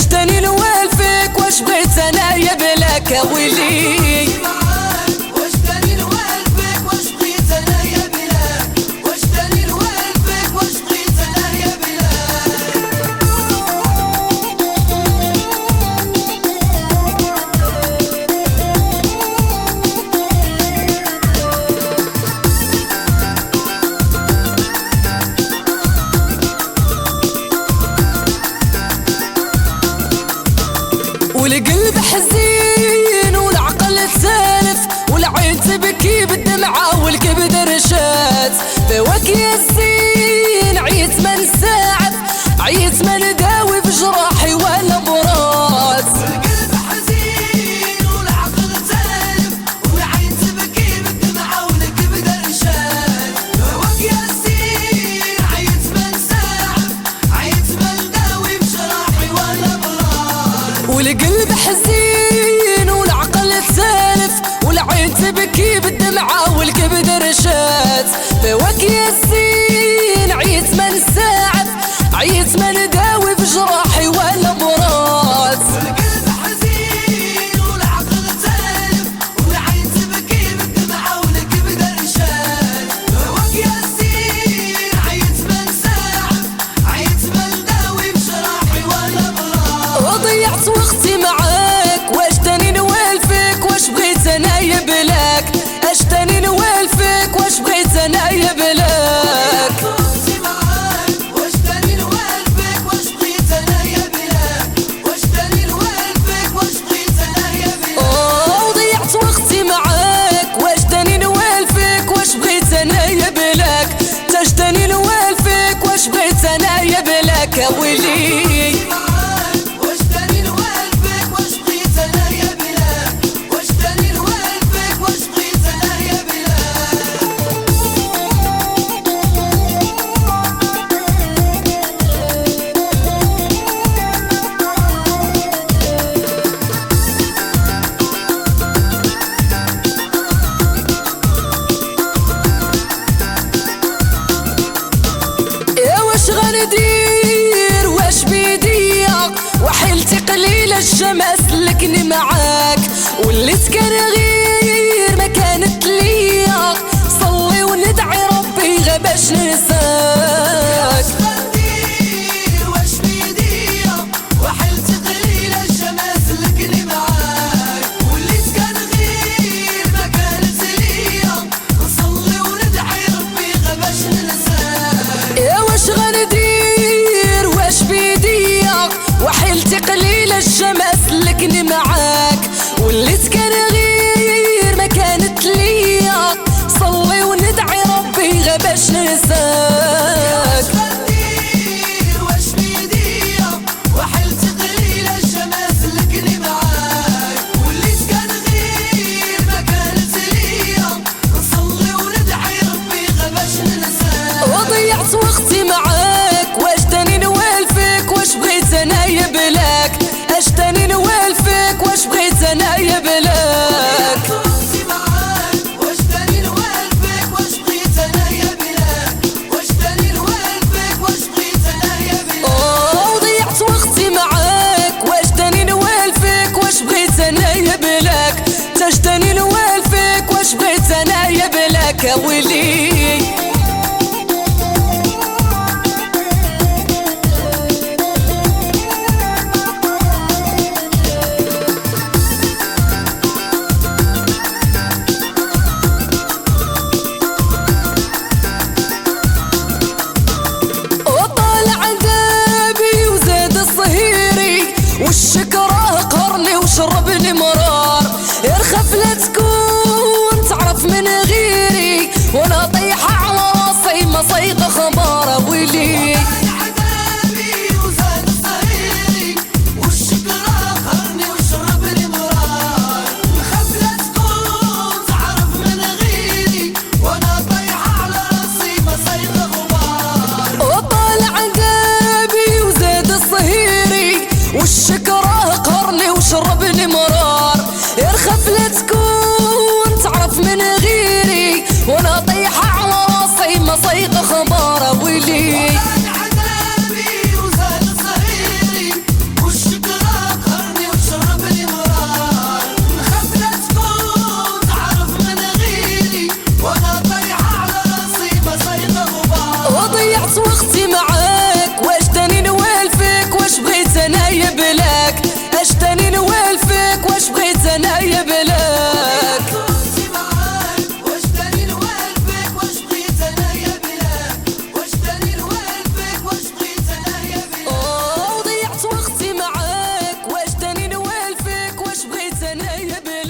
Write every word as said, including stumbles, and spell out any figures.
تجتني نوالفك واش بغيت انايا بلاك يا ويلي. والقلب حزين والعقل تسالف والعين تبكي بالدمعة والكبد رشات فواك يا الزين عيت ما نساعد عيت ما نداوي بجراحي ولا برات. والقلب حزين والعقل تسالف والعين تبكي بالدمعة والكبد رشات فواك يا الزين عيت ما نساعد عيت ما نداوي بجراحي ولا برات. والقلب حزين والعقل تسالف والعين تبكي بالدمعة والكبد رشات فواك يا الزين عيت ما نساعد عيت ما نداوي بجراحي ولا برات. والقلب حزين والعقل تسالف والعين تبكي بالدمعة والكبد رشات فواك يا الزين عيت ما نساعد عيت ما نداوي بجراحي ولا برات. وضيعت وقتي معاك واش تاني نوالفك واش بغيت انايا بلاك اش تاني نوالفك واش بغيت انايا بلاك. وقتي معاك واش تاني نوالفك واش بغيت انايا بلاك واش تاني نوالفك واش بغيت انايا بلاك. اوه وضيعت وقتي معاك واش تاني نوالفك واش بغيت انايا بلاك تاش تاني نوالفك واش بغيت انايا بلاك يا ويلي. واش تاني نوالفك واش بغيت انايا بلاك واش تاني نوالفك واش بغيت انايا بلاك. يا واش غندير واش بيديا وحيلتي قليلة الشمع سلكني معاك وليت كان غير ما كانت ليا صلي وندعي ربي غا باش ننساك. غندير واش بيديا وحيلتي قليلة الشمع سلكني معاك وليت كان غير ما كانت ليا نصلي وندعي ربي غا باش ننساك. يا واش غندير واش بيديا وحيلتي قليلة الشمع سلكني معاك وليت كان غير ما كانت ليا صلي وندعي ربي غا باش ننساك. غندير واش بيديا وحيلتي قليلة الشمع سلكني معاك وليت كان غير ما كانت ليا نصلي وندعي ربي غا باش ننساك. وضيعت وقتي معاك واش تاني نوالفك واش بغيت انايا بلاك اش تاني نوالفك واش بغيت انايا بلاك. وقتي معاك واش تاني نوالفك واش بغيت انايا بلاك واش تاني نوالفك واش بغيت انايا بلاك. اوه وضيعت وقتي معاك واش تاني نوالفك واش بغيت انايا بلاك تاش تاني نوالفك واش بغيت انايا بلاك يا ويلي. وطالع عذابي وزاد الصهيري والشكرة قهرني وشربني مرار يرخف لا تكون تعرف من غيري وانا طيحة على راسي ما صيغة خبار ويلي. عذابي وزاد الصهيري والشكرة قهرني وشربني مرار نخاف لا تكون تعرف من غيري وانا طيحة على راسي ما صيغة غبار. وطالع عذابي وزاد الصهيري والشكرة قهرني وشربني مرار يرخف لا تكون تعرف من غيري وانا طيحة على راسي ما صيغة خبار ويلي. عذابي وزاد الصهيري والشكرة انا يبلاك اش تاني نوال فيك واش بغيت انا يبلاك واش تاني نوال فيك واش بغيت انا يبلاك واش تاني نوال فيك واش بغيت انا يبلاك وضيعت وقتي معاك واش تاني نوال فيك واش بغيت انا يبلاك